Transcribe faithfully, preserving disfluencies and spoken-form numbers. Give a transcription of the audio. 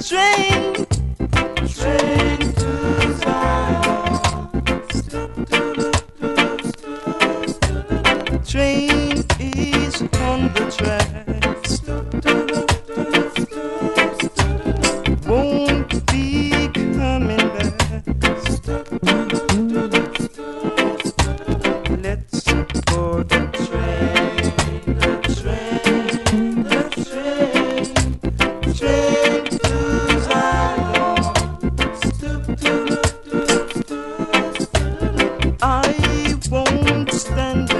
train, train to Zion. Train is on the tracks, won't be coming back. Let's board the train, the train, the train, train to Zion. I won't stand